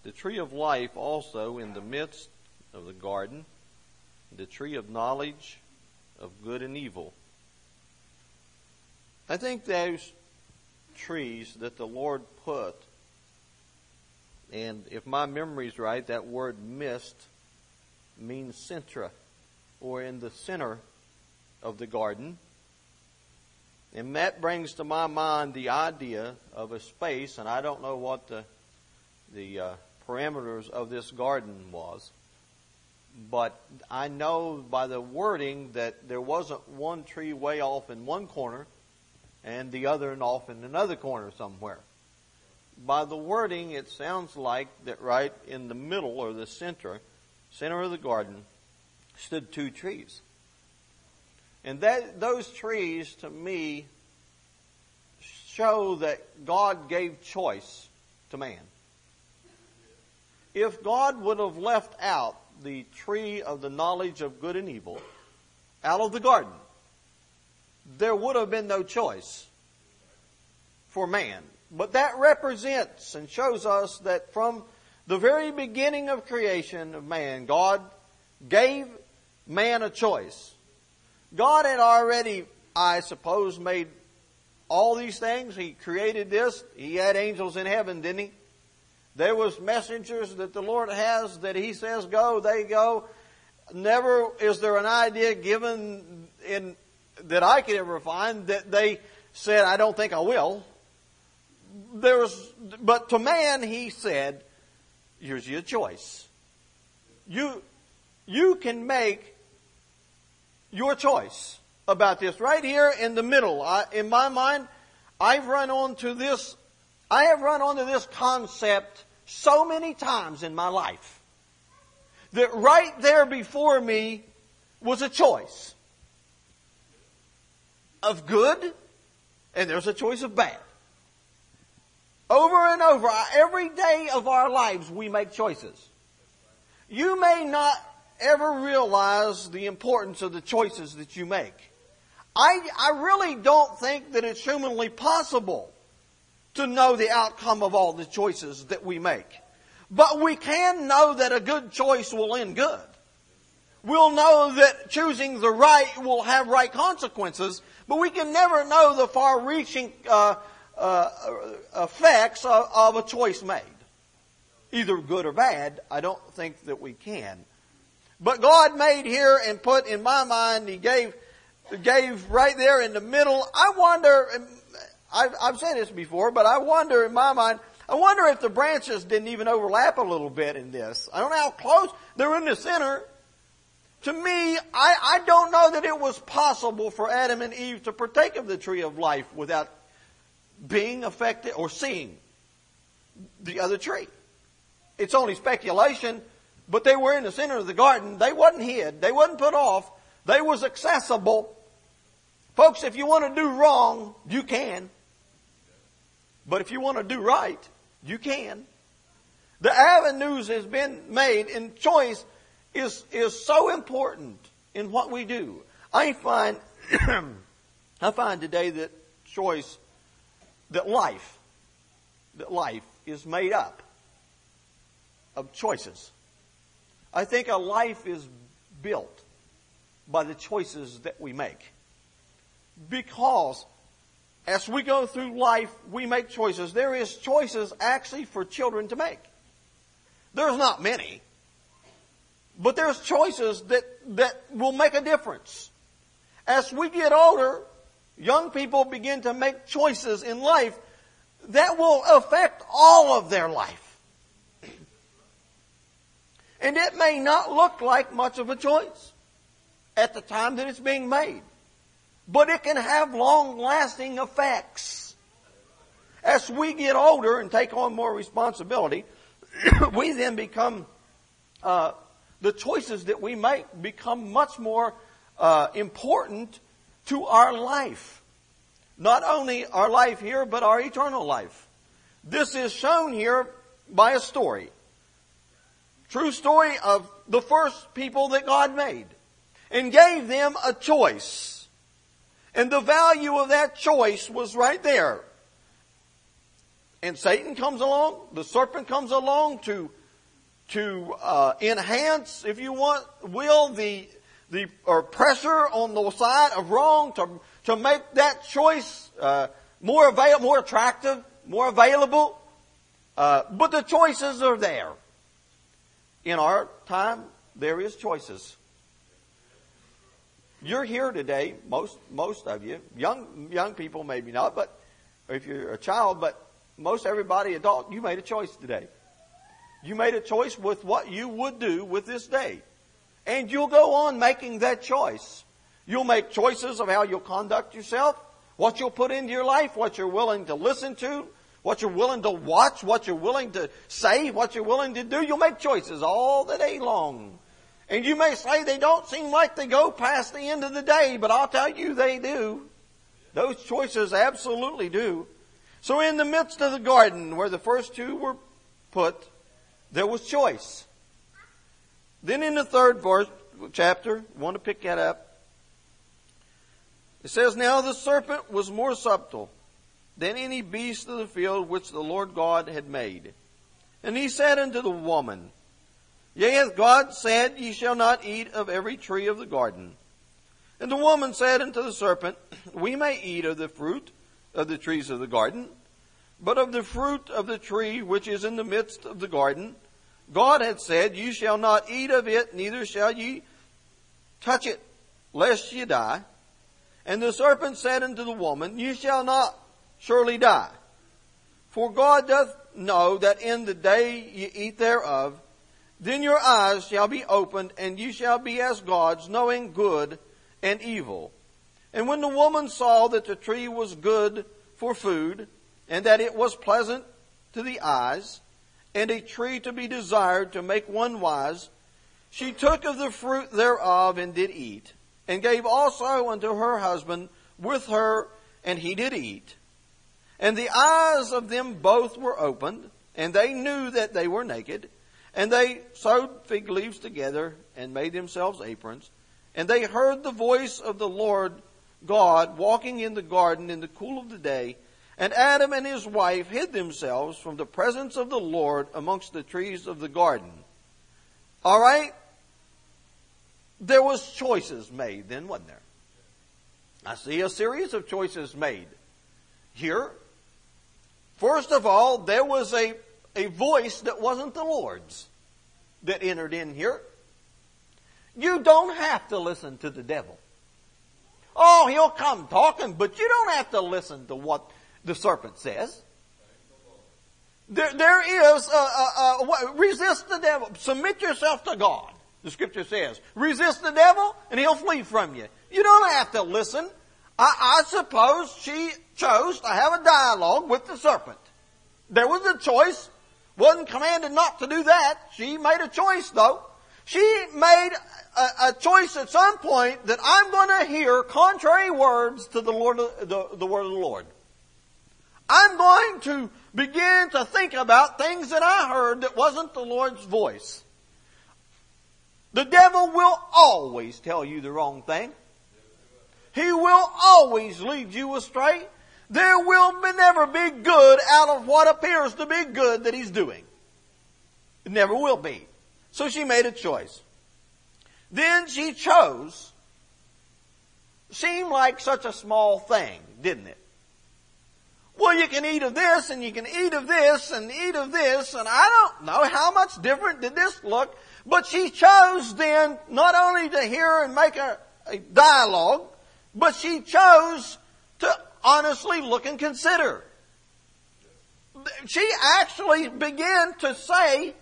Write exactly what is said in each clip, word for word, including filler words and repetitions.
the tree of life also in the midst of the garden, the tree of knowledge of good and evil. I think those trees that the Lord put, and if my memory's right, that word midst means centra, or in the center of the garden. And that brings to my mind the idea of a space, and I don't know what the the uh, parameters of this garden was, but I know by the wording that there wasn't one tree way off in one corner and the other off in another corner somewhere. By the wording, it sounds like that right in the middle or the center, center of the garden, stood two trees. And that those trees, to me, show that God gave choice to man. If God would have left out the tree of the knowledge of good and evil out of the garden, there would have been no choice for man. But that represents and shows us that from the very beginning of creation of man, God gave man a choice. God had already, I suppose, made all these things. He created this. He had angels in heaven, didn't He? There was messengers that the Lord has that He says go, they go. Never is there an idea given in that I could ever find that they said, I don't think I will. There was, but to man He said, here's your choice. You, you can make your choice about this. Right here in the middle, I, in my mind, I've run on to this, I have run onto this concept so many times in my life that right there before me was a choice of good and there's a choice of bad. Over and over, every day of our lives, we make choices. You may not ever realize the importance of the choices that you make. I, I really don't think that it's humanly possible to know the outcome of all the choices that we make. But we can know that a good choice will end good. We'll know that choosing the right will have right consequences, but we can never know the far-reaching uh, uh, effects of, of a choice made. Either good or bad, I don't think that we can. But God made here and put in my mind, He gave gave right there in the middle. I wonder, I've, I've said this before, but I wonder in my mind, I wonder if the branches didn't even overlap a little bit in this. I don't know how close. They're in the center. To me, I, I don't know that it was possible for Adam and Eve to partake of the tree of life without being affected or seeing the other tree. It's only speculation, but they were in the center of the garden. They wasn't hid. They wasn't put off. They was accessible. Folks, if you want to do wrong, you can. But if you want to do right, you can. The avenues has been made, and choice is, is so important in what we do. I find, I find today that choice, that life, that life is made up of choices. I think a life is built by the choices that we make. Because as we go through life, we make choices. There is choices actually for children to make. There's not many. But there's choices that, that will make a difference. As we get older, young people begin to make choices in life that will affect all of their life. And it may not look like much of a choice at the time that it's being made. But it can have long-lasting effects. As we get older and take on more responsibility, we then become, uh, the choices that we make become much more uh, important to our life. Not only our life here, but our eternal life. This is shown here by a story. True story of the first people that God made and gave them a choice. And the value of that choice was right there. And Satan comes along, the serpent comes along to to uh, enhance, if you want, will, the the or pressure on the side of wrong to to make that choice uh, more avail, more attractive, more available. Uh, but the choices are there. In our time, there is choices. You're here today, most most of you, young young people maybe not, but if you're a child, but most everybody, adult, you made a choice today. You made a choice with what you would do with this day. And you'll go on making that choice. You'll make choices of how you'll conduct yourself, what you'll put into your life, what you're willing to listen to, what you're willing to watch, what you're willing to say, what you're willing to do. You'll make choices all the day long. And you may say they don't seem like they go past the end of the day, but I'll tell you they do. Those choices absolutely do. So in the midst of the garden where the first two were put, there was choice. Then in the third verse, chapter, I want to pick that up. It says, now the serpent was more subtle than any beast of the field which the Lord God had made. And he said unto the woman, yea, hath God said, ye shall not eat of every tree of the garden? And the woman said unto the serpent, we may eat of the fruit of the trees of the garden, but of the fruit of the tree which is in the midst of the garden, God hath said, ye shall not eat of it, neither shall ye touch it, lest ye die. And the serpent said unto the woman, ye shall not surely die. For God doth know that in the day ye eat thereof, then your eyes shall be opened, and ye shall be as gods, knowing good and evil. And when the woman saw that the tree was good for food, and that it was pleasant to the eyes, and a tree to be desired to make one wise, she took of the fruit thereof and did eat, and gave also unto her husband with her, and he did eat. And the eyes of them both were opened, and they knew that they were naked, and they sewed fig leaves together and made themselves aprons. And they heard the voice of the Lord God walking in the garden in the cool of the day. And Adam and his wife hid themselves from the presence of the Lord amongst the trees of the garden. All right? There was choices made then, wasn't there? I see a series of choices made here. First of all, there was a, a voice that wasn't the Lord's that entered in here. You don't have to listen to the devil. Oh, he'll come talking, but you don't have to listen to what the serpent says. There, there is, a, a, a, resist the devil. Submit yourself to God, the scripture says. Resist the devil and he'll flee from you. You don't have to listen. I, I suppose she chose to have a dialogue with the serpent. There was a choice. Wasn't commanded not to do that. She made a choice though. She made a, a choice at some point that I'm going to hear contrary words to the Lord, the, the word of the Lord. I'm going to begin to think about things that I heard that wasn't the Lord's voice. The devil will always tell you the wrong thing. He will always lead you astray. There will be, never be good out of what appears to be good that he's doing. It never will be. So she made a choice. Then she chose. Seemed like such a small thing, didn't it? Well, you can eat of this, and you can eat of this, and eat of this, and I don't know how much different did this look. But she chose then not only to hear and make a, a dialogue, but she chose to honestly look and consider. She actually began to say,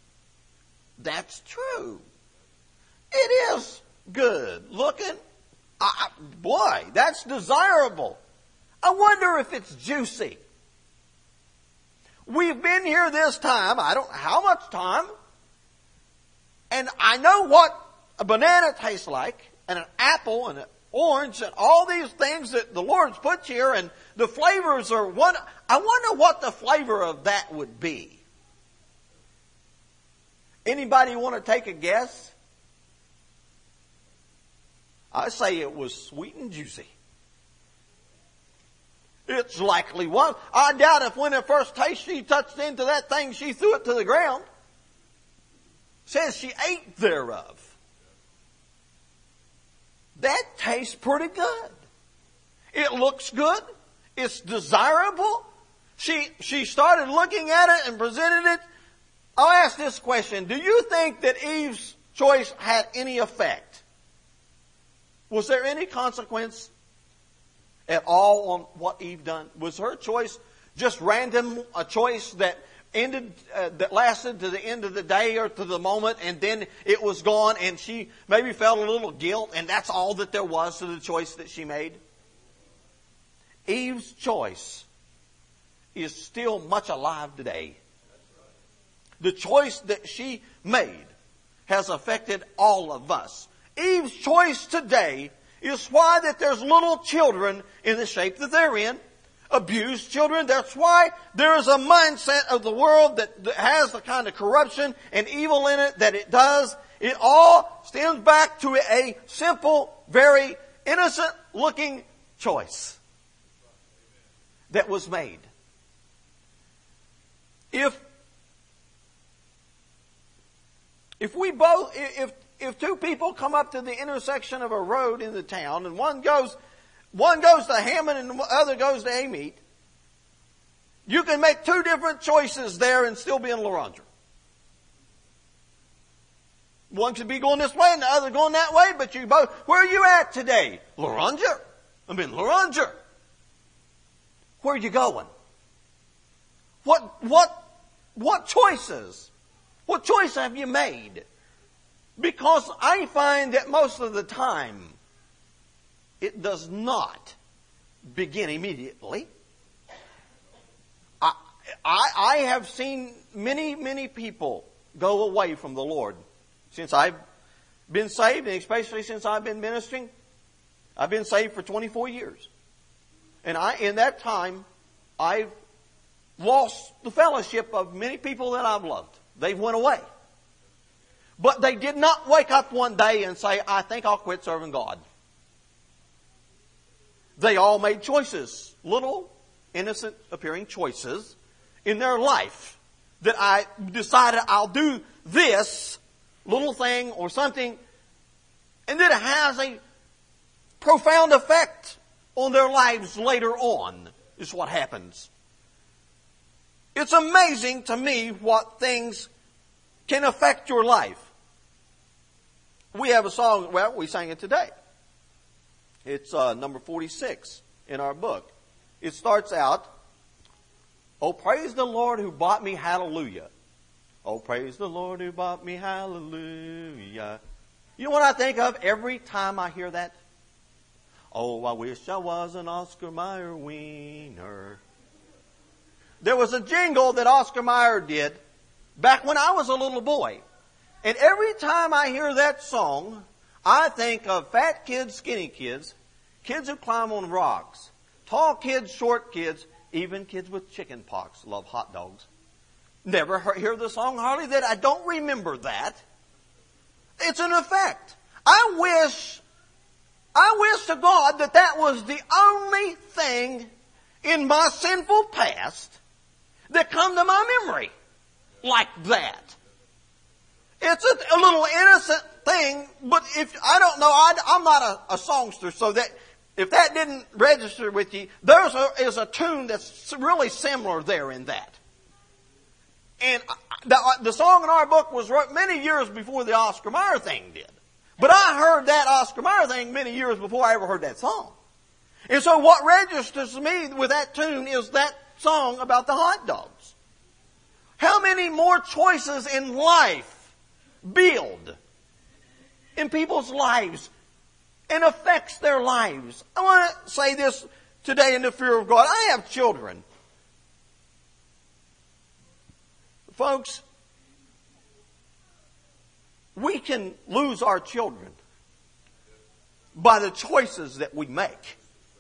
that's true. It is good looking. I, boy, that's desirable. I wonder if it's juicy. We've been here this time, I don't know how much time, and I know what a banana tastes like, and an apple, and an orange, and all these things that the Lord's put here, and the flavors are one. I wonder what the flavor of that would be. Anybody want to take a guess? I say it was sweet and juicy. It's likely one. I doubt if when her first taste she touched into that thing, she threw it to the ground. says she ate thereof. That tastes pretty good. It looks good. It's desirable. She, she started looking at it and presented it. I'll ask this question. Do you think that Eve's choice had any effect? Was there any consequence at all on what Eve done? Was her choice just random, a choice that ended, uh, that lasted to the end of the day or to the moment, and then it was gone, and she maybe felt a little guilt, and that's all that there was to the choice that she made? Eve's choice is still much alive today. The choice that she made has affected all of us. Eve's choice today is why that there's little children in the shape that they're in. Abused children. That's why there is a mindset of the world that, that has the kind of corruption and evil in it that it does. It all stems back to a simple, very innocent looking choice that was made. If if we both if if two people come up to the intersection of a road in the town, and one goes one goes to Hammond and the other goes to Amite, you can make two different choices there and still be in Laranger. One could be going this way and the other going that way, but you both, where are you at today? Laranger. I'm in Laranger. Where are you going? What, what, what choices? What choice have you made? Because I find that most of the time, it does not begin immediately. I, I, I have seen many, many people go away from the Lord since I've been saved, and especially since I've been ministering. I've been saved for twenty-four years. And I, in that time, I've lost the fellowship of many people that I've loved. They've went away. But they did not wake up one day and say, I think I'll quit serving God. They all made choices, little, innocent appearing choices in their life that I decided I'll do this little thing or something, and then it has a profound effect on their lives later on, is what happens. It's amazing to me what things can affect your life. We have a song, well, we sang it today. It's uh, number forty-six in our book. It starts out, oh, praise the Lord who bought me, hallelujah. Oh, praise the Lord who bought me, hallelujah. You know what I think of every time I hear that? Oh, I wish I was an Oscar Mayer wiener. There was a jingle that Oscar Mayer did back when I was a little boy. And every time I hear that song, I think of fat kids, skinny kids, kids who climb on rocks, tall kids, short kids, even kids with chicken pox love hot dogs. Never hear the song hardly that I don't remember that. It's an effect. I wish, I wish to God that that was the only thing in my sinful past that come to my memory like that. It's a, a little innocent thing, but if I don't know, I, I'm not a, a songster, so that if that didn't register with you, there is a tune that's really similar there in that. And the, the song in our book was wrote many years before the Oscar Mayer thing did. But I heard that Oscar Mayer thing many years before I ever heard that song. And so what registers to me with that tune is that song about the hot dogs. How many more choices in life build in people's lives and affects their lives? I want to say this today in the fear of God. I have children. Folks, we can lose our children by the choices that we make.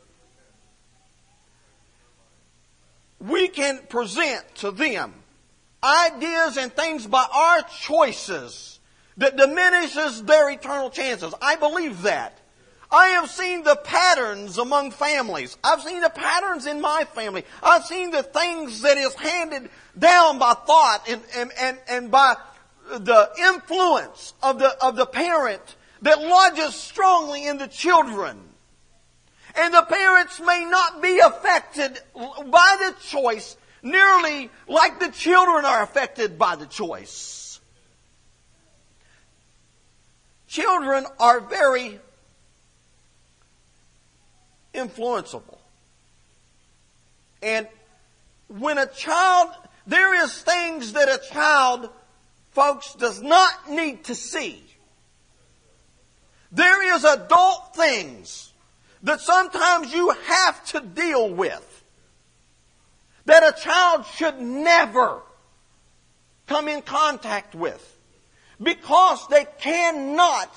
We can present to them ideas and things by our choices that diminishes their eternal chances. I believe that. I have seen the patterns among families. I've seen the patterns in my family. I've seen the things that is handed down by thought and, and, and, and by the influence of the, of the parent that lodges strongly in the children. And the parents may not be affected by the choice nearly like the children are affected by the choice. Children are very influenceable. And when a child, there is things that a child, folks, does not need to see. There is adult things that sometimes you have to deal with that a child should never come in contact with because they cannot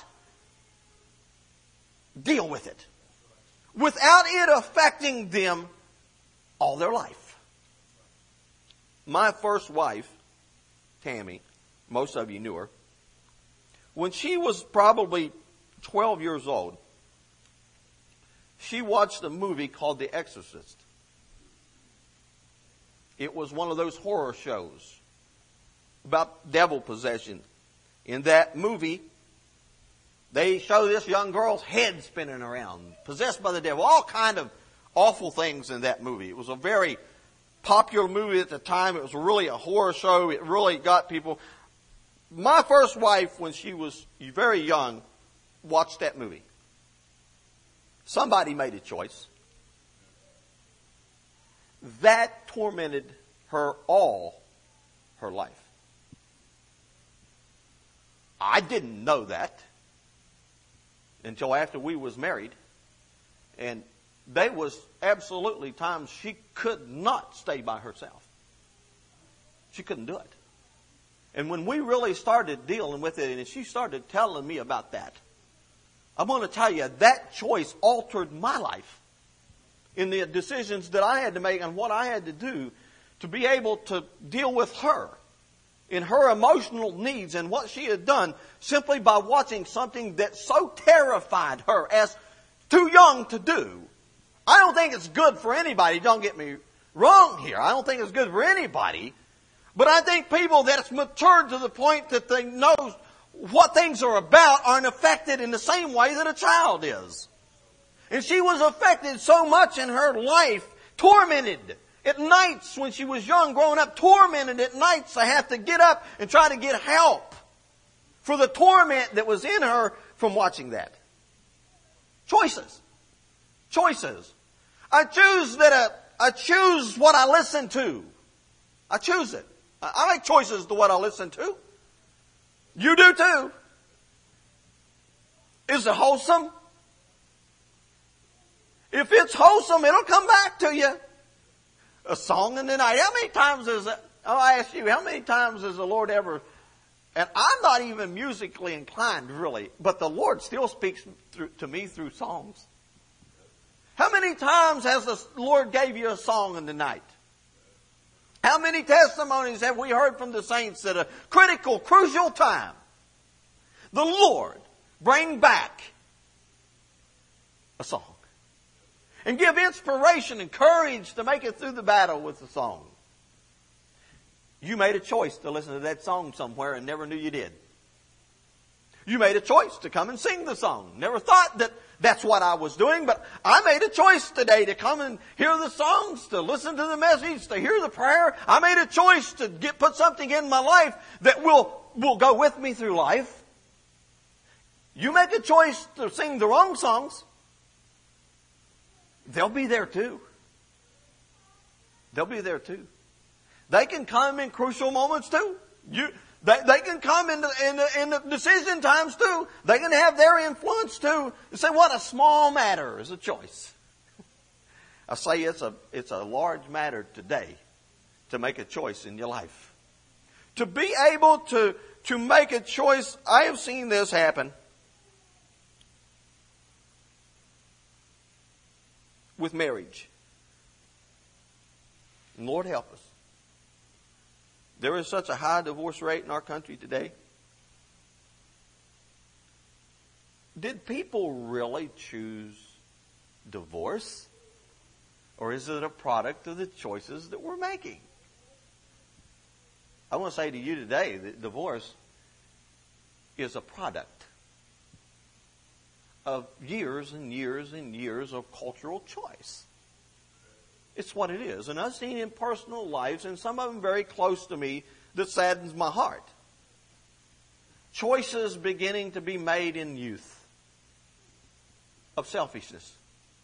deal with it without it affecting them all their life. My first wife, Tammy, most of you knew her, when she was probably twelve years old, she watched a movie called The Exorcist. It was one of those horror shows about devil possession. In that movie, they show this young girl's head spinning around, possessed by the devil. All kind of awful things in that movie. It was a very popular movie at the time. It was really a horror show. It really got people. My first wife, when she was very young, watched that movie. Somebody made a choice. That tormented her all her life. I didn't know that until after we was married. And there was absolutely times she could not stay by herself. She couldn't do it. And when we really started dealing with it and she started telling me about that, I'm going to tell you that choice altered my life in the decisions that I had to make and what I had to do to be able to deal with her in her emotional needs and what she had done simply by watching something that so terrified her as too young to do. I don't think it's good for anybody. Don't get me wrong here. I don't think it's good for anybody. But I think people that's matured to the point that they know what things are about aren't affected in the same way that a child is. And she was affected so much in her life, tormented at nights when she was young, growing up, tormented at nights to have to get up and try to get help for the torment that was in her from watching that. Choices. Choices. I choose that a, I choose what I listen to. I choose it. I make choices to what I listen to. You do too. Is it wholesome? If it's wholesome, it'll come back to you. A song in the night. How many times is it? I'll ask you, how many times has the Lord ever, and I'm not even musically inclined really, but the Lord still speaks through, to me through songs. How many times has the Lord gave you a song in the night? How many testimonies have we heard from the saints at a critical, crucial time? The Lord bring back a song. And give inspiration and courage to make it through the battle with the song. You made a choice to listen to that song somewhere and never knew you did. You made a choice to come and sing the song. Never thought that that's what I was doing, but I made a choice today to come and hear the songs, to listen to the message, to hear the prayer. I made a choice to get, put something in my life that will, will go with me through life. You make a choice to sing the wrong songs. They'll be there too. They'll be there too. They can come in crucial moments too. You, they, they can come in the, in, the, in the decision times too. They can have their influence too. You say, what a small matter is a choice. I say it's a, it's a large matter today to make a choice in your life. To be able to, to make a choice, I have seen this happen with marriage. And Lord help us. There is such a high divorce rate in our country today. Did people really choose divorce? Or is it a product of the choices that we're making? I want to say to you today that divorce is a product of years and years and years of cultural choice. It's what it is. And I've seen in personal lives, and some of them very close to me, that saddens my heart. Choices beginning to be made in youth of selfishness.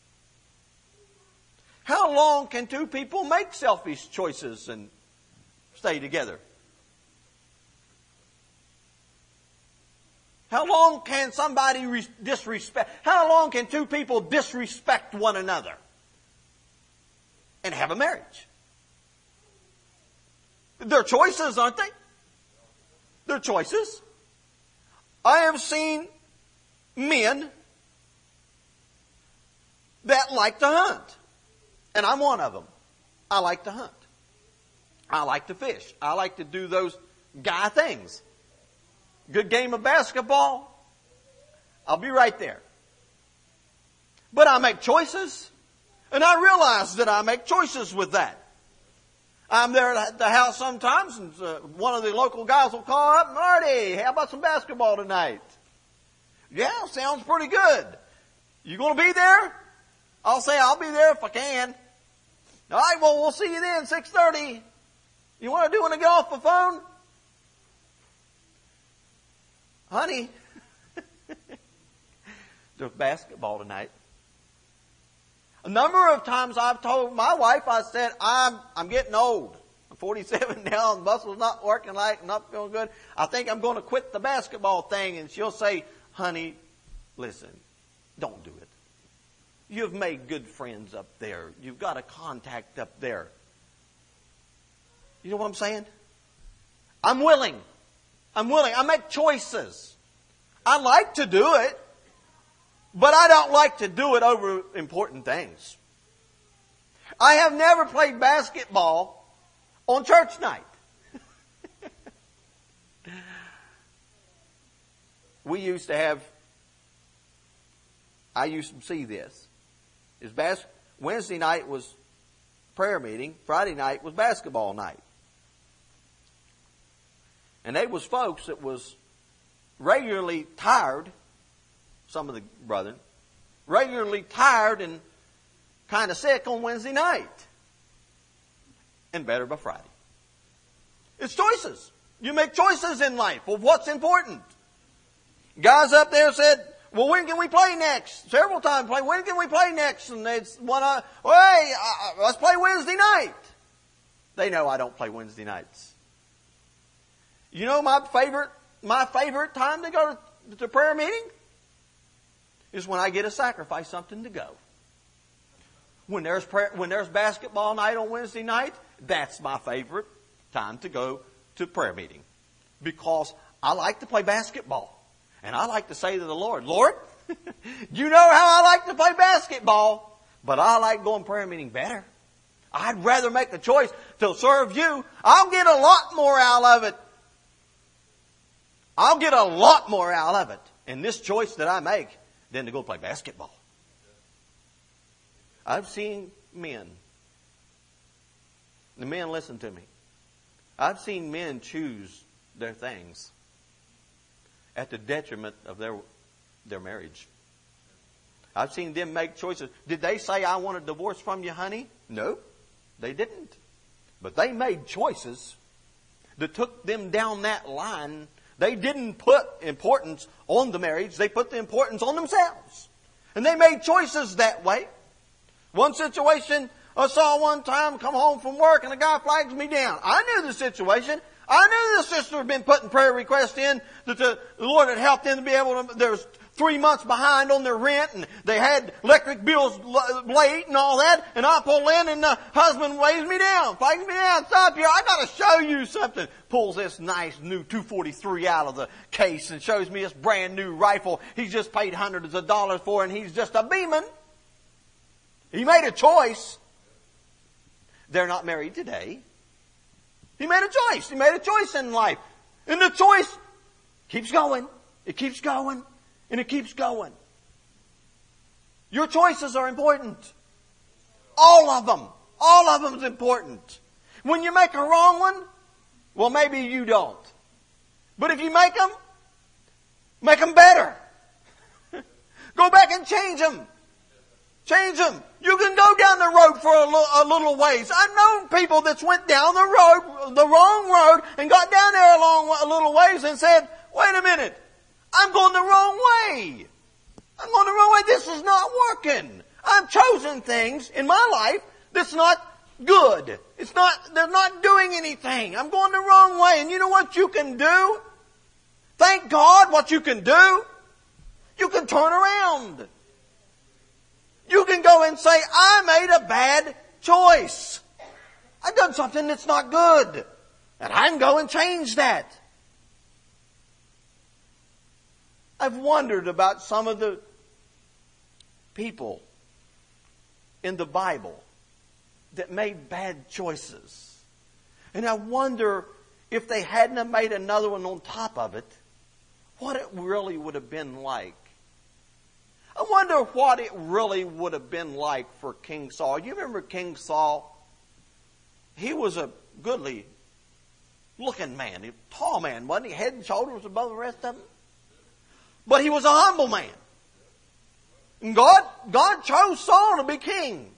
How long can two people make selfish choices and stay together? How long can somebody re- disrespect? How long can two people disrespect one another and have a marriage? They're choices, aren't they? They're choices. I have seen men that like to hunt. And I'm one of them. I like to hunt. I like to fish. I like to do those guy things. Good game of basketball, I'll be right there. But I make choices, and I realize that I make choices with that. I'm there at the house sometimes, and uh, one of the local guys will call up, Marty, how about some basketball tonight? Yeah, sounds pretty good. You going to be there? I'll say I'll be there if I can. All right, well, we'll see you then, six thirty. You want to do when I get off the phone? Honey, there's basketball tonight. A number of times I've told my wife, I said, I'm, I'm getting old. I'm forty-seven now, and muscles not working right, not feeling good. I think I'm going to quit the basketball thing. And she'll say, honey, listen, don't do it. You've made good friends up there. You've got a contact up there. You know what I'm saying? I'm willing. I'm willing. I make choices. I like to do it, but I don't like to do it over important things. I have never played basketball on church night. We used to have, I used to see this. Is bas- Wednesday night was prayer meeting. Friday night was basketball night. And they was folks that was regularly tired, some of the brethren, regularly tired and kind of sick on Wednesday night. And better by Friday. It's choices. You make choices in life of what's important. Guys up there said, well, when can we play next? Several times play. When can we play next? And it's one, uh, hey, uh, let's play Wednesday night. They know I don't play Wednesday nights. You know my favorite, my favorite time to go to, to prayer meeting is when I get to sacrifice something to go. When there's prayer, when there's basketball night on Wednesday night, that's my favorite time to go to prayer meeting, because I like to play basketball. And I like to say to the Lord, Lord, you know how I like to play basketball, but I like going prayer meeting better. I'd rather make the choice to serve you. I'll get a lot more out of it. I'll get a lot more out of it in this choice that I make than to go play basketball. I've seen men, the men listen to me. I've seen men choose their things at the detriment of their their marriage. I've seen them make choices. Did they say, I want a divorce from you, honey? No, they didn't. But they made choices that took them down that line. They didn't put importance on the marriage. They put the importance on themselves. And they made choices that way. One situation I saw one time, come home from work and a guy flags me down. I knew the situation. I knew the sister had been putting prayer requests in that the Lord had helped them to be able to, there was three months behind on their rent and they had electric bills late and all that. And I pull in and the husband waves me down, flags me down, stop here, I got to show you something. Pulls this nice new two forty-three out of the case and shows me this brand new rifle he's just paid hundreds of dollars for, and he's just a beaming. He made a choice. They're not married today. He made a choice. He made a choice in life. And the choice keeps going. It keeps going. And it keeps going. Your choices are important. All of them. All of them is important. When you make a wrong one, well, maybe you don't. But if you make them, Make them better. Go back and change them. Change them. You can go down the road for a little, a little ways. I've known people that went down the road, the wrong road, and got down there a, long, a little ways and said, wait a minute, I'm going the wrong way. I'm going the wrong way. This is not working. I've chosen things in my life that's not good. It's not, they're not doing anything. I'm going the wrong way. And you know what you can do? Thank God what you can do. You can turn around. You can go and say, I made a bad choice. I've done something that's not good. And I can go and change that. I've wondered about some of the people in the Bible that made bad choices. And I wonder if they hadn't have made another one on top of it, what it really would have been like. I wonder what it really would have been like for King Saul. You remember King Saul? He was a goodly looking man, a tall man, wasn't he? Head and shoulders above the rest of them. But he was a humble man. And God, God chose Saul to be king.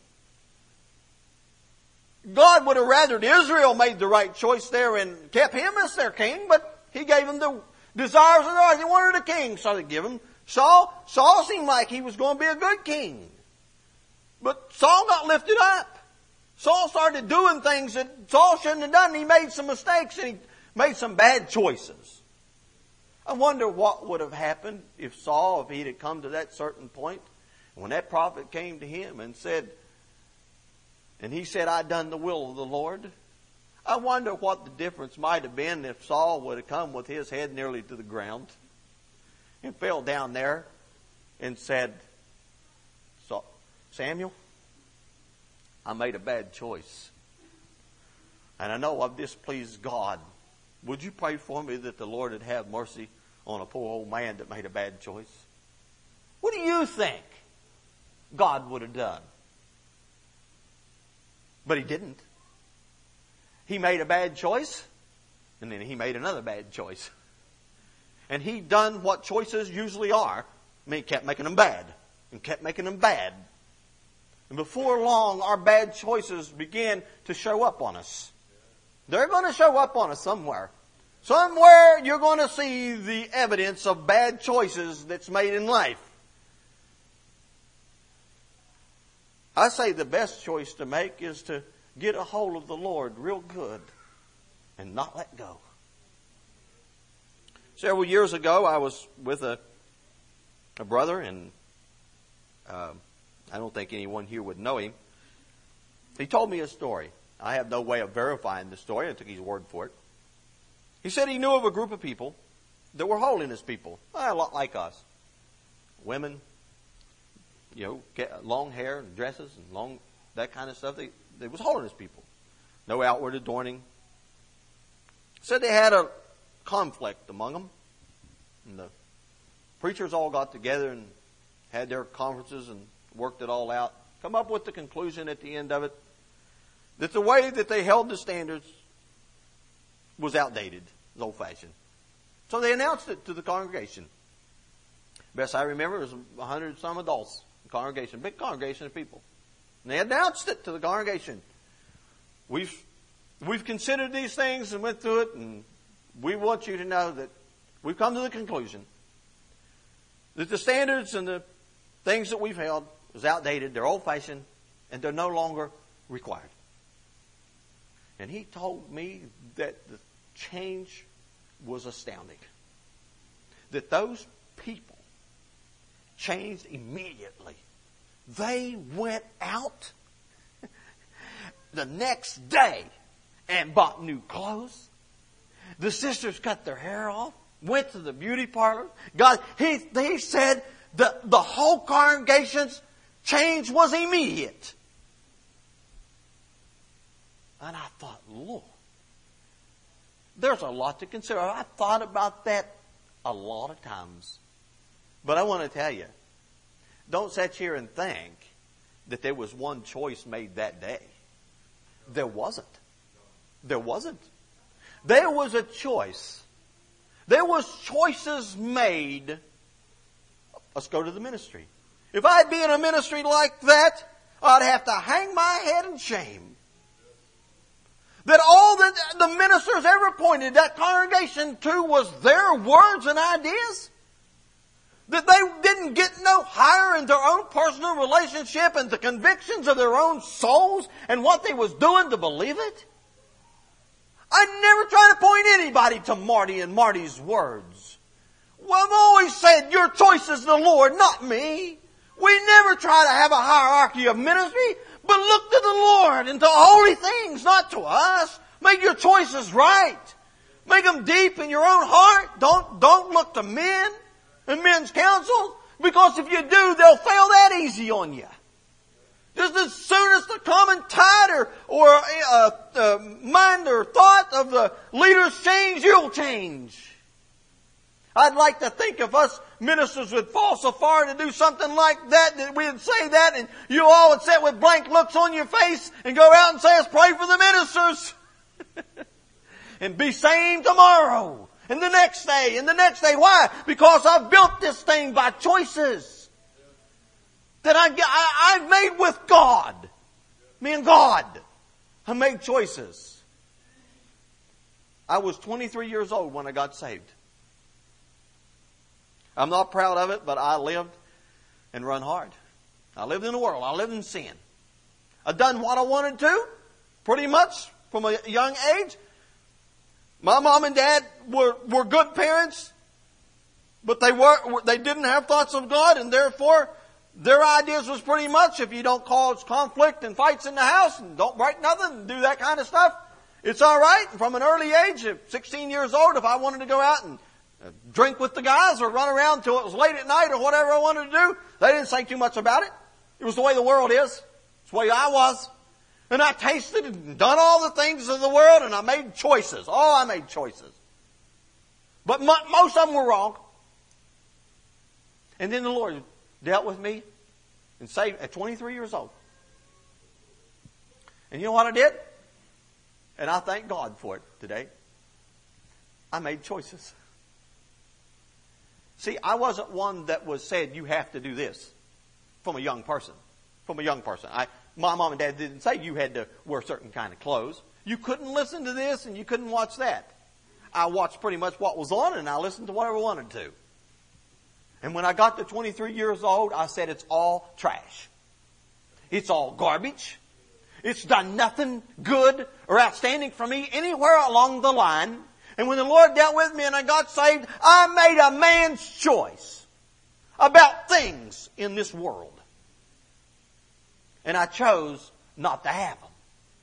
God would have rather Israel made the right choice there and kept him as their king, but he gave them the desires of their heart. He wanted a king, so they give him Saul. Saul seemed like he was going to be a good king. But Saul got lifted up. Saul started doing things that Saul shouldn't have done. He made some mistakes and he made some bad choices. I wonder what would have happened if Saul, if he'd have come to that certain point, when that prophet came to him and said, and he said, I done the will of the Lord. I wonder what the difference might have been if Saul would have come with his head nearly to the ground and fell down there and said, Samuel, I made a bad choice. And I know I've displeased God. Would you pray for me that the Lord would have mercy on a poor old man that made a bad choice? What do you think God would have done? But he didn't. He made a bad choice, and then he made another bad choice. And he done what choices usually are. I mean, he kept making them bad, and kept making them bad. And before long, our bad choices began to show up on us. They're going to show up on us somewhere. Somewhere you're going to see the evidence of bad choices that's made in life. I say the best choice to make is to get a hold of the Lord real good and not let go. Several years ago, I was with a, a brother, and uh, I don't think anyone here would know him. He told me a story. I have no way of verifying the story. I took his word for it. He said he knew of a group of people that were holiness people, a lot like us. Women, you know, long hair and dresses and long, that kind of stuff. They, they was holiness people. No outward adorning. Said they had a conflict among them. And the preachers all got together and had their conferences and worked it all out. Come up with the conclusion at the end of it that the way that they held the standards was outdated, was old-fashioned. So they announced it to the congregation. Best I remember, it was a hundred some adults in the congregation, big congregation of people. And they announced it to the congregation. We've we've considered these things and went through it, and we want you to know that we've come to the conclusion that the standards and the things that we've held was outdated, they're old-fashioned, and they're no longer required. And he told me that the change was astounding. That those people changed immediately. They went out the next day and bought new clothes. The sisters cut their hair off, went to the beauty parlor. God, he, he said the, the whole congregation's change was immediate. And I thought, Lord, there's a lot to consider. I thought about that a lot of times. But I want to tell you, don't sit here and think that there was one choice made that day. There wasn't. There wasn't. There was a choice There was choices made. Let's go to the ministry. If I'd be in a ministry like that, I'd have to hang my head in shame. That all that the ministers ever pointed that congregation to was their words and ideas. That they didn't get no higher in their own personal relationship and the convictions of their own souls and what they was doing to believe it. I never try to point anybody to Marty and Marty's words. Well, I've always said, your choice is the Lord, not me. We never try to have a hierarchy of ministry, but look to the Lord and to holy things, not to us. Make your choices right. Make them deep in your own heart. Don't, don't look to men and men's counsel, because if you do, they'll fail that easy on you. Just as soon as the common tide or, or uh, uh, mind or thought of the leaders change, you'll change. I'd like to think if us ministers would fall so far to do something like that, that we'd say that and you all would sit with blank looks on your face and go out and say, let's pray for the ministers. And be saved tomorrow. And the next day, and the next day. Why? Because I've built this thing by choices that I, I, I've made with God. Me and God. I made choices. I was twenty-three years old when I got saved. I'm not proud of it, but I lived and run hard. I lived in the world. I lived in sin. I've done what I wanted to, pretty much, from a young age. My mom and dad were, were good parents, but they were they didn't have thoughts of God, and therefore their ideas was pretty much, if you don't cause conflict and fights in the house and don't break nothing and do that kind of stuff, it's all right. And from an early age, of sixteen years old, if I wanted to go out and drink with the guys or run around until it was late at night or whatever I wanted to do, they didn't say too much about it. It was the way the world is. It's the way I was. And I tasted and done all the things of the world, and I made choices. Oh, I made choices. But mo- most of them were wrong. And then the Lord dealt with me and saved at twenty-three years old. And you know what I did? And I thank God for it today. I made choices. See, I wasn't one that was said, you have to do this from a young person. From a young person. I, my mom and dad didn't say you had to wear certain kind of clothes. You couldn't listen to this and you couldn't watch that. I watched pretty much what was on and I listened to whatever I wanted to. And when I got to twenty-three years old, I said it's all trash. It's all garbage. It's done nothing good or outstanding for me anywhere along the line. And when the Lord dealt with me and I got saved, I made a man's choice about things in this world. And I chose not to have them.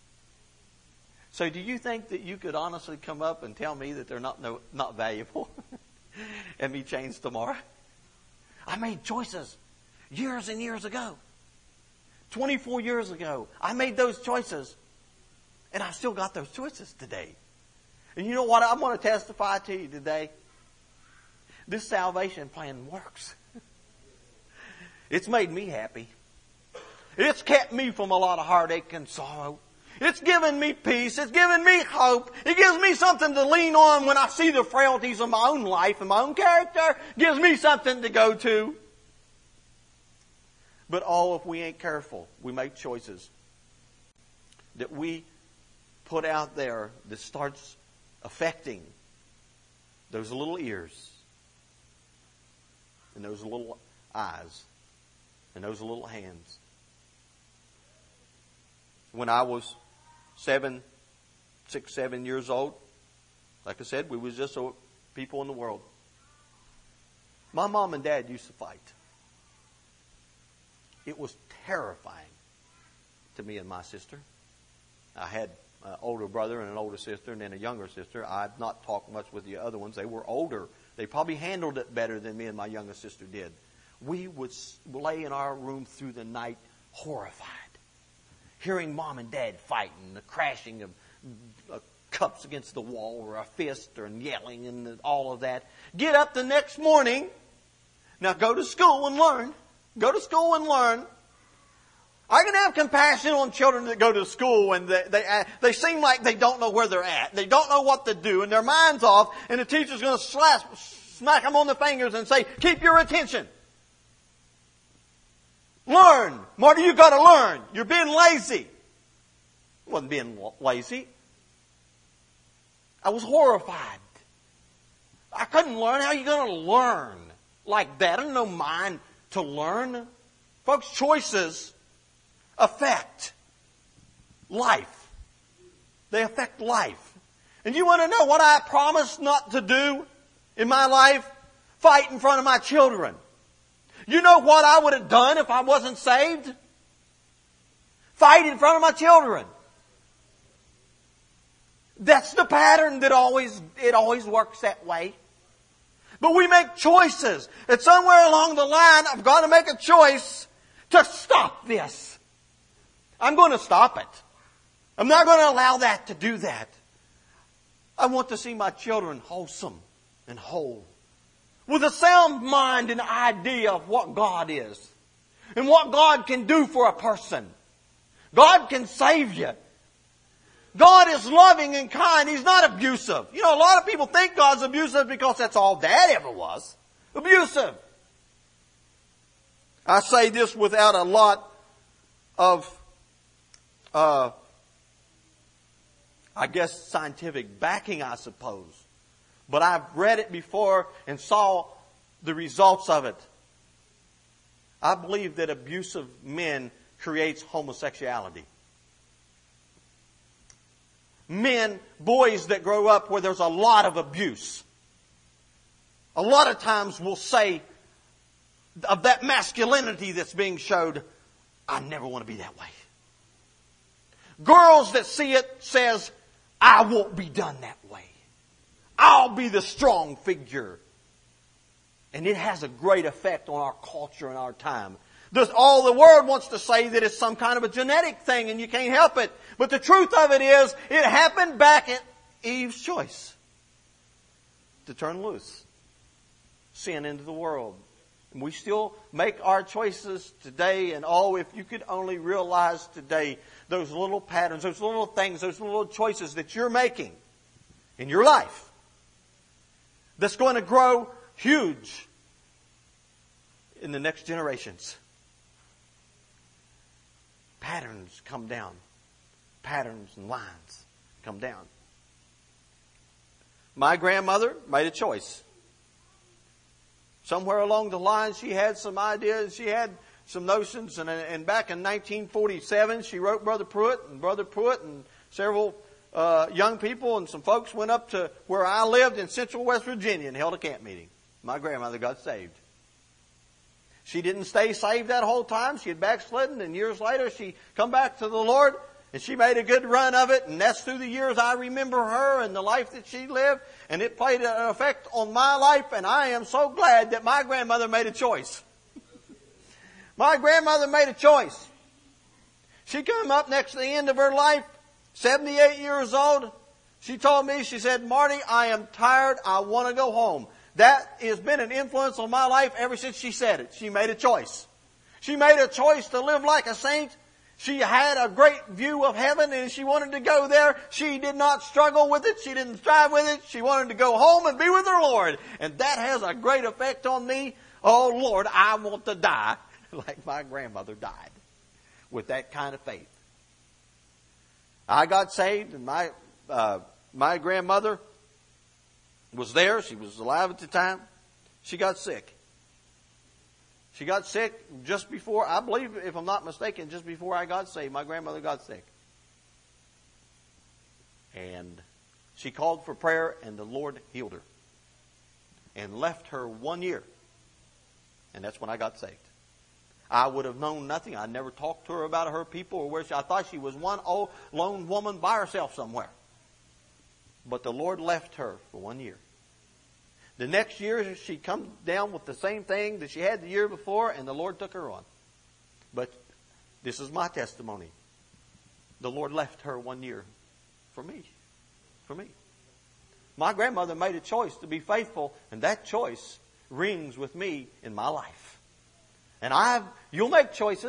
So do you think that you could honestly come up and tell me that they're not no, not valuable and be changed tomorrow? I made choices years and years ago. twenty-four years ago, I made those choices. And I still got those choices today. And you know what? I'm going to testify to you today. This salvation plan works. It's made me happy. It's kept me from a lot of heartache and sorrow. It's given me peace. It's given me hope. It gives me something to lean on when I see the frailties of my own life and my own character. It gives me something to go to. But oh, if we ain't careful, we make choices that we put out there that starts affecting those little ears and those little eyes and those little hands. When I was seven, six, seven years old, like I said, we was just people in the world. My mom and dad used to fight. It was terrifying to me and my sister. I had an older brother and an older sister and then a younger sister. I've not talked much with the other ones. They were older. They probably handled it better than me and my younger sister did. We would lay in our room through the night horrified. Hearing mom and dad fighting, the crashing of uh, cups against the wall or a fist or yelling and all of that. Get up the next morning. Now go to school and learn. Go to school and learn. I can have compassion on children that go to school and they, they, they seem like they don't know where they're at. They don't know what to do and their mind's off and the teacher's going to slash, smack them on the fingers and say, keep your attention. Learn. Marty, you got to learn. You're being lazy. I wasn't being lazy. I was horrified. I couldn't learn. How are you going to learn like that? I don't know mind to learn. Folks, choices affect life. They affect life. And you want to know what I promised not to do in my life? Fight in front of my children. You know what I would have done if I wasn't saved? Fight in front of my children. That's the pattern that always, it always works that way. But we make choices. And somewhere along the line, I've got to make a choice to stop this. I'm going to stop it. I'm not going to allow that to do that. I want to see my children wholesome and whole, with a sound mind and idea of what God is and what God can do for a person. God can save you. God is loving and kind. He's not abusive. You know, a lot of people think God's abusive because that's all Dad ever was. Abusive. I say this without a lot of, uh, I guess, scientific backing, I suppose. But I've read it before and saw the results of it. I believe that abusive men creates homosexuality. Men, boys that grow up where there's a lot of abuse, a lot of times will say of that masculinity that's being showed, I never want to be that way. Girls that see it says, I won't be done that way. I'll be the strong figure. And it has a great effect on our culture and our time. This, all the world wants to say that it's some kind of a genetic thing and you can't help it. But the truth of it is, it happened back at Eve's choice to turn loose sin into the world. And we still make our choices today. And oh, if you could only realize today those little patterns, those little things, those little choices that you're making in your life that's going to grow huge in the next generations. Patterns come down. Patterns and lines come down. My grandmother made a choice. Somewhere along the line, she had some ideas, she had some notions, and, and back in nineteen forty-seven, she wrote Brother Pruitt, and Brother Pruitt and several uh, young people and some folks went up to where I lived in central West Virginia and held a camp meeting. My grandmother got saved. She didn't stay saved that whole time. She had backslidden, and years later she come back to the Lord, and she made a good run of it, and that's through the years I remember her and the life that she lived, and it played an effect on my life, and I am so glad that my grandmother made a choice. My grandmother made a choice. She came up next to the end of her life, seventy-eight years old. She told me, she said, Marty, I am tired. I want to go home. That has been an influence on my life ever since she said it. She made a choice. She made a choice to live like a saint. She had a great view of heaven and she wanted to go there. She did not struggle with it. She didn't strive with it. She wanted to go home and be with her Lord. And that has a great effect on me. Oh Lord, I want to die like my grandmother died with that kind of faith. I got saved, and my uh, my grandmother was there. She was alive at the time. She got sick. She got sick just before, I believe, if I'm not mistaken, just before I got saved. My grandmother got sick. And she called for prayer, and the Lord healed her. And left her one year. And that's when I got saved. I would have known nothing. I never talked to her about her people or where she, I thought she was one old lone woman by herself somewhere. But the Lord left her for one year. The next year, she come down with the same thing that she had the year before, and the Lord took her on. But this is my testimony. The Lord left her one year for me. For me. My grandmother made a choice to be faithful, and that choice rings with me in my life. And I've, you'll make choices.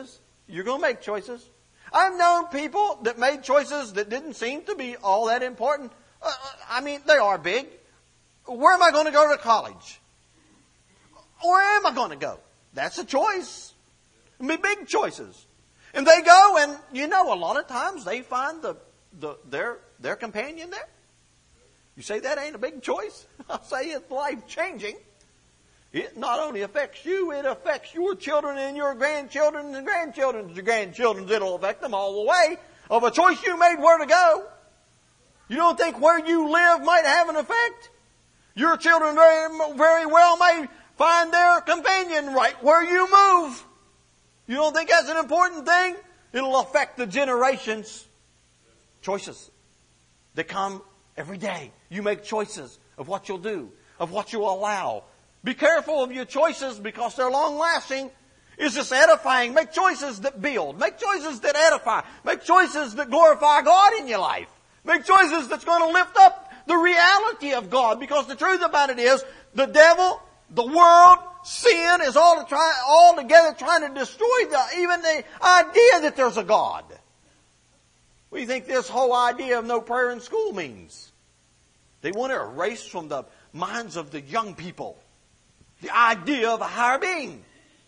You're going to make choices. I've known people that made choices that didn't seem to be all that important. Uh, I mean, they are big. Where am I going to go to college? Where am I going to go? That's a choice. I mean, big choices. And they go, and you know, a lot of times they find the, the their their companion there. You say that ain't a big choice? I'll say it's life-changing. It not only affects you, it affects your children and your grandchildren and grandchildren's grandchildren. It'll affect them all the way of a choice you made where to go. You don't think where you live might have an effect? Your children very, very well may find their companion right where you move. You don't think that's an important thing? It'll affect the generations. Choices that come every day. You make choices of what you'll do, of what you'll allow. Be careful of your choices because they're long-lasting. Is this edifying? Make choices that build. Make choices that edify. Make choices that glorify God in your life. Make choices that's going to lift up the reality of God. Because the truth about it is, the devil, the world, sin is all, to try, all together trying to destroy the, even the idea that there's a God. What do you think this whole idea of no prayer in school means? They want to erase from the minds of the young people the idea of a higher being.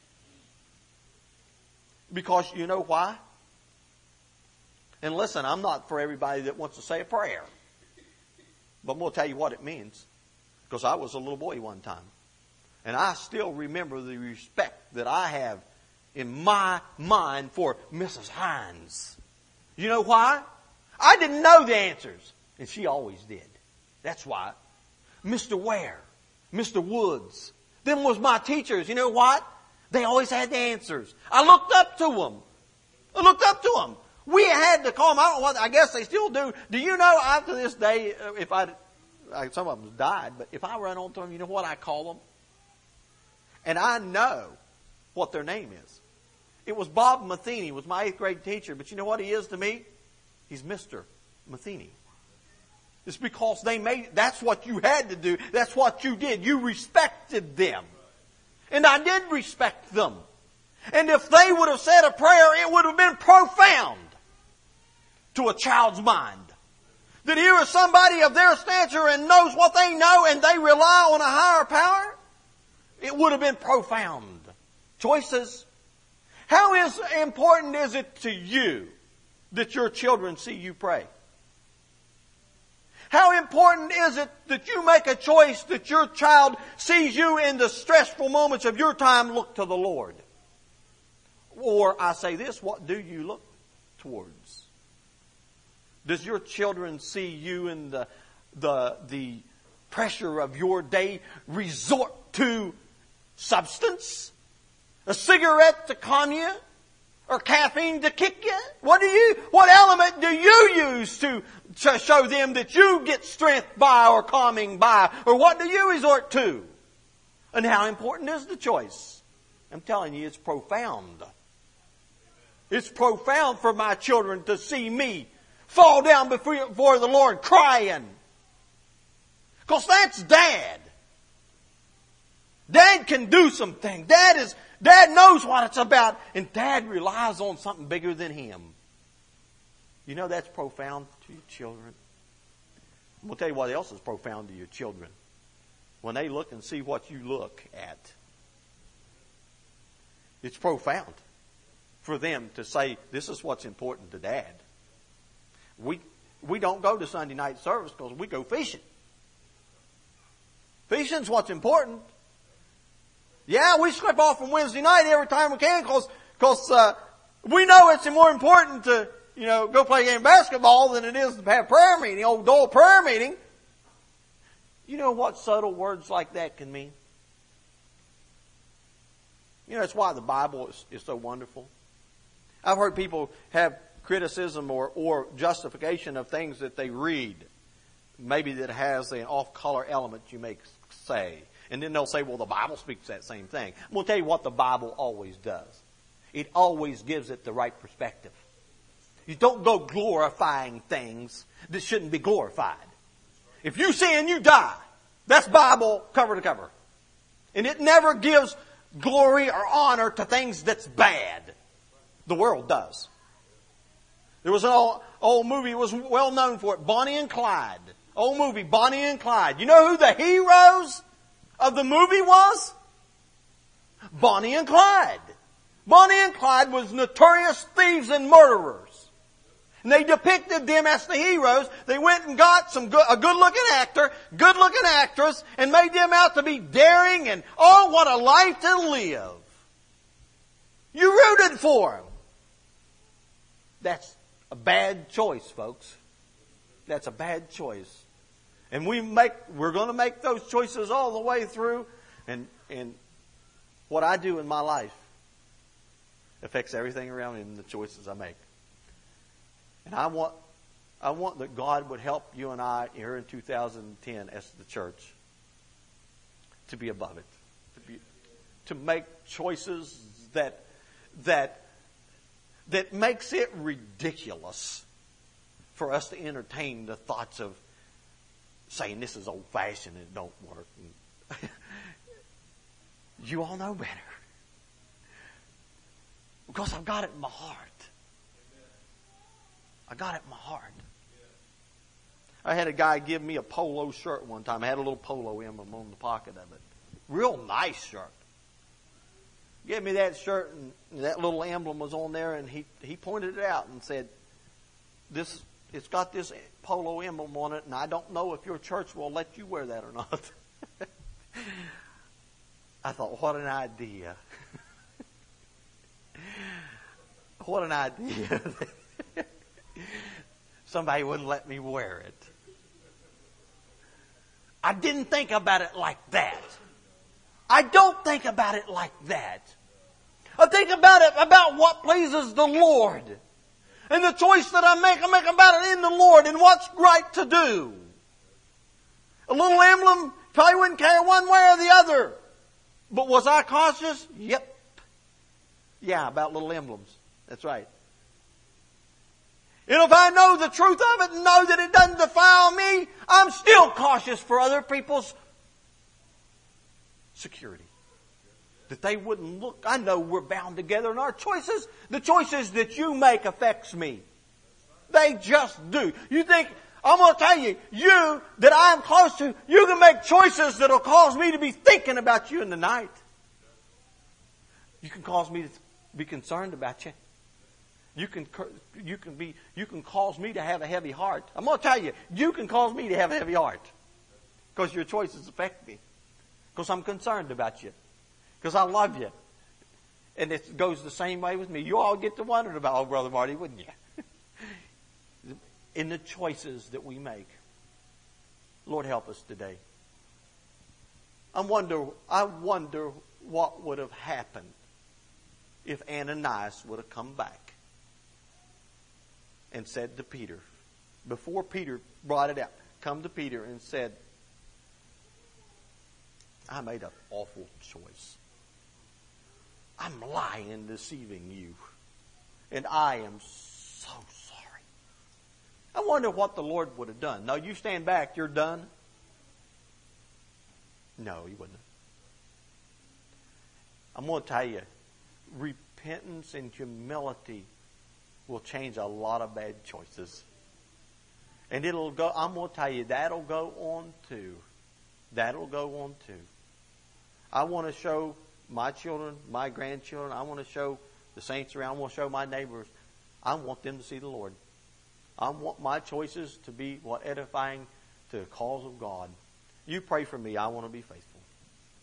Because you know why? And listen, I'm not for everybody that wants to say a prayer. But I'm going to tell you what it means. Because I was a little boy one time. And I still remember the respect that I have in my mind for Missus Hines. You know why? I didn't know the answers. And she always did. That's why. Mister Ware, Mister Woods, them was my teachers. You know what? They always had the answers. I looked up to them. I looked up to them. We had to call them. I don't know what, I guess they still do. Do you know, after this day, if I, some of them died, but if I run on to them, you know what I call them? And I know what their name is. It was Bob Matheny, was my eighth grade teacher, but you know what he is to me? He's Mister Matheny. It's because they made, that's what you had to do. That's what you did. You respected them. And I did respect them. And if they would have said a prayer, it would have been profound to a child's mind. That here is somebody of their stature and knows what they know and they rely on a higher power. It would have been profound. Choices. How is important is it to you that your children see you pray? How important is it that you make a choice that your child sees you in the stressful moments of your time look to the Lord? Or I say this, what do you look towards? Does your children see you in the, the, the pressure of your day resort to substance? A cigarette to calm you? Or caffeine to kick you? What do you, what element do you use to, to show them that you get strength by or calming by? Or what do you resort to? And how important is the choice? I'm telling you, it's profound. It's profound for my children to see me fall down before, before the Lord crying. Because that's Dad. Dad can do something. Dad is, Dad knows what it's about. And Dad relies on something bigger than him. You know that's profound to your children. I'm going to tell you what else is profound to your children. When they look and see what you look at. It's profound for them to say, this is what's important to Dad. We, we don't go to Sunday night service because we go fishing. Fishing's what's important. Yeah, we slip off on Wednesday night every time we can because because uh, we know it's more important to, you know, go play a game of basketball than it is to have prayer meeting, old dull prayer meeting. You know what subtle words like that can mean? You know, that's why the Bible is, is so wonderful. I've heard people have criticism or, or justification of things that they read. Maybe that has an off-color element, you may say. And then they'll say, well, the Bible speaks that same thing. I'm going to tell you what the Bible always does. It always gives it the right perspective. You don't go glorifying things that shouldn't be glorified. If you sin, you die. That's Bible cover to cover. And it never gives glory or honor to things that's bad. The world does. There was an old, old movie, it was well known for it, Bonnie and Clyde. Old movie, Bonnie and Clyde. You know who the heroes of the movie was? Bonnie and Clyde. Bonnie and Clyde was notorious thieves and murderers. And they depicted them as the heroes. They went and got some good, a good-looking actor, good-looking actress, and made them out to be daring and, oh, what a life to live. You rooted for them. That's a bad choice, folks. That's a bad choice. And we make, we're going to make those choices all the way through. And, and what I do in my life affects everything around me and the choices I make. And I want, I want that God would help you and I here in two thousand ten as the church to be above it, to be, to make choices that that that makes it ridiculous for us to entertain the thoughts of saying this is old fashioned and it don't work. And you all know better, because I've got it in my heart. I got it in my heart. I had a guy give me a polo shirt one time. I had a little polo emblem on the pocket of it. Real nice shirt. Gave me that shirt and that little emblem was on there, and he, he pointed it out and said, "This it's got this polo emblem on it, and I don't know if your church will let you wear that or not." I thought, what an idea. What an idea. Somebody wouldn't let me wear it. I didn't think about it like that. I don't think about it like that. I think about it about what pleases the Lord. And the choice that I make, I make about it in the Lord and what's right to do. A little emblem, probably wouldn't care one way or the other. But was I cautious? Yep. Yeah, about little emblems. That's right. And if I know the truth of it and know that it doesn't defile me, I'm still cautious for other people's security. That they wouldn't look. I know we're bound together in our choices. The choices that you make affects me. They just do. You think, I'm going to tell you, you that I'm close to, you can make choices that will cause me to be thinking about you in the night. You can cause me to be concerned about you. You can, you can be, you can cause me to have a heavy heart. I'm going to tell you, you can cause me to have a heavy heart. Because your choices affect me. Because I'm concerned about you. Because I love you. And it goes the same way with me. You all get to wondering about, oh, Brother Marty, wouldn't you? In the choices that we make. Lord, help us today. I wonder, I wonder what would have happened if Ananias would have come back and said to Peter, before Peter brought it out, come to Peter and said, I made an awful choice. I'm lying and deceiving you. And I am so sorry. I wonder what the Lord would have done. No, you stand back, you're done. No, he wouldn't. I'm going to tell you, repentance and humility will change a lot of bad choices. And it'll go, I'm going to tell you, that'll go on too. That'll go on too. I want to show my children, my grandchildren, I want to show the saints around, I want to show my neighbors, I want them to see the Lord. I want my choices to be what edifying to the cause of God. You pray for me, I want to be faithful.